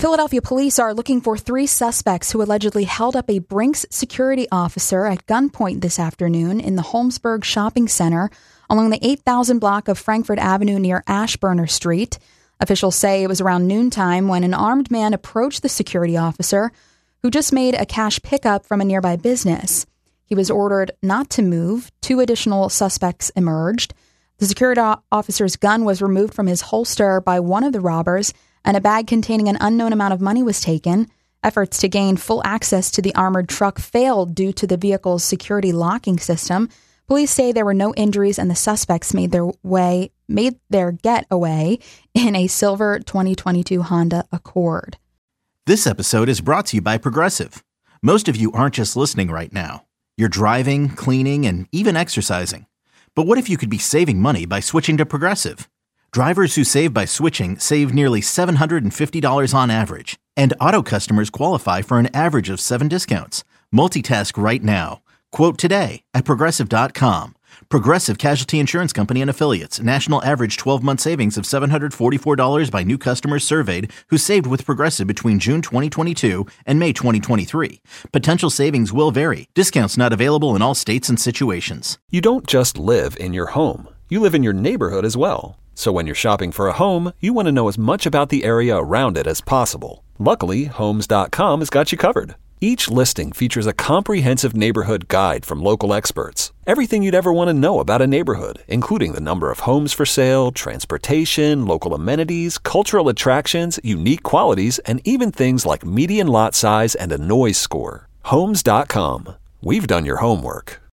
Philadelphia police are looking for 3 suspects who allegedly held up a Brinks security officer at gunpoint this afternoon in the Holmesburg Shopping Center along the 8,000 block of Frankfort Avenue near Ashburner Street. Officials say it was around noontime when an armed man approached the security officer, who just made a cash pickup from a nearby business. He was ordered not to move. 2 additional suspects emerged. The security officer's gun was removed from his holster by one of the robbers, and a bag containing an unknown amount of money was taken. Efforts to gain full access to the armored truck failed due to the vehicle's security locking system. Police say there were no injuries, and the suspects made their getaway in a silver 2022 Honda Accord. This episode is brought to you by Progressive. Most of you aren't just listening right now. You're driving, cleaning, and even exercising. But what if you could be saving money by switching to Progressive? Drivers who save by switching save nearly $750 on average, and auto customers qualify for an average of 7 discounts. Multitask right now. Quote today at Progressive.com. Progressive Casualty Insurance Company and Affiliates. National average 12-month savings of $744 by new customers surveyed who saved with Progressive between June 2022 and May 2023. Potential savings will vary. Discounts not available in all states and situations. You don't just live in your home. You live in your neighborhood as well. So when you're shopping for a home, you want to know as much about the area around it as possible. Luckily, Homes.com has got you covered. Each listing features a comprehensive neighborhood guide from local experts. Everything you'd ever want to know about a neighborhood, including the number of homes for sale, transportation, local amenities, cultural attractions, unique qualities, and even things like median lot size and a noise score. Homes.com. We've done your homework.